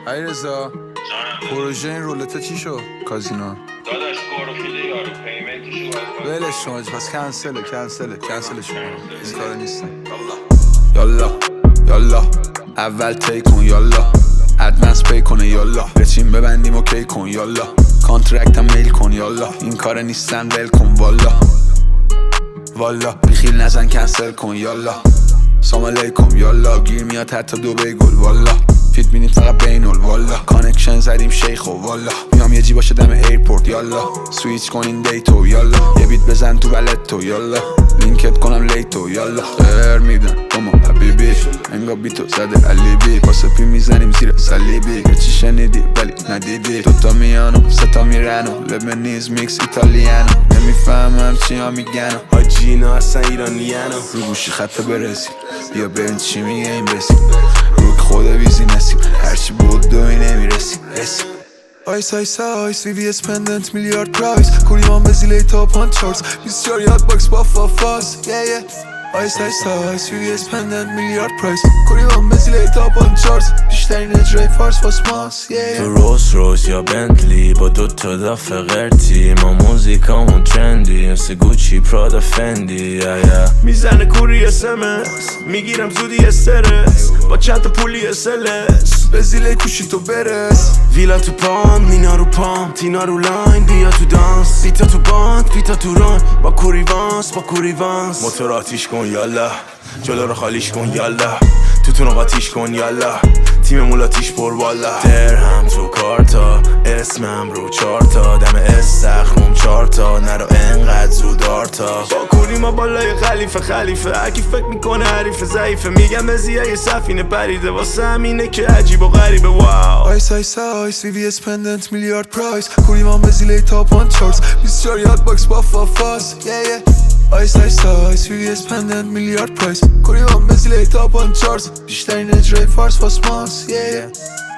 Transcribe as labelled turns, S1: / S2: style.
S1: علیرضا پروژه این رولتا چی شد؟ کازینو
S2: داداش گروفیده یارو پیمنتشو باید
S1: ولش شما پس کنسلش شما این کارا نیستم. یالا اول تی کن یالا ادوانس پی کنه یالا بچین ببندیم اوکی کن یالا کانترکت هم میل کن یالا این کار نیستن ول کن والا بیخیل نزن کنسل کن یالا سلام علیکم یالا گیر میاد حتی دو بیگل والا فیت بینید فقط بینول والا کانکشن زدیم شیخ و والا میام یه جی باشه دم ایرپورت یالا سویچ کنین دیتو یالا یه بیت بزن تو بلتو یالا لینکت کنم لیتو یالا خیر میدن اما حبیبی انگا بیتو زده علیبی واسه پی میزنیم زیر صلیبی چی شنیدی ولی ندیدی دوتا میانو ستا میرنو لبنیز میکس ایتالیانو نمیفهمم چی ها میگنو
S3: حاجی اینا اصلا ایرانیانو
S1: رو گوشی خط برسی بیا ببین چی میگه این بسی روک خود ویزی نسیم هرچی بود دوی نمیرسیم آیس وی اسپندنت میلیارد پرایس کوریمان بزیلی تاپ آن چارتس بیسیار یاد باکس با فافاس آیس وی اسپندنت میلیارد پرایس کوریمان بزیلی تاپ آن چارتس بیشترین اجرای فارس واس ماس
S3: تو روز یا بنتلی با دوتا دافه غرتی ما موزیکامون ترندی مثل گوچی پرادا فندی میزنه کوری اسمس میگیرم زودی استرس با چند تا پولی اسلس
S1: بزیلی کوشی تو برس
S3: ویلا تو پام نینا رو پام تینا رو لاین بیا تو دانس بیتا تو باند بیتا تو ران با کوریوانس موتور آتیش کن یالا جلو رو خالیش کن یالا توتون رو قاتیش کن یالا تیم مولاتیش پر والا درهم تو کارتا اسمم رو چارتا دم استخرم چارتا نرو انقدر زود آرتا با کوری ما بالای خلیفه هرکی فکر میکنه حریف ضعیفه میگم ازیه یه سفینه پریده واسه همینه که عجیب و غریبه واو
S1: آیس وی اسپندنت میلیارد پرایس کوریمان بزیلی تاپ آن چارتس بیسیار یاد باکس با فافاس آیس وی اسپندنت میلیارد پرایس کوریمان بزیلی تاپ آن چارتس بیشترین اجرای فارس واس ماس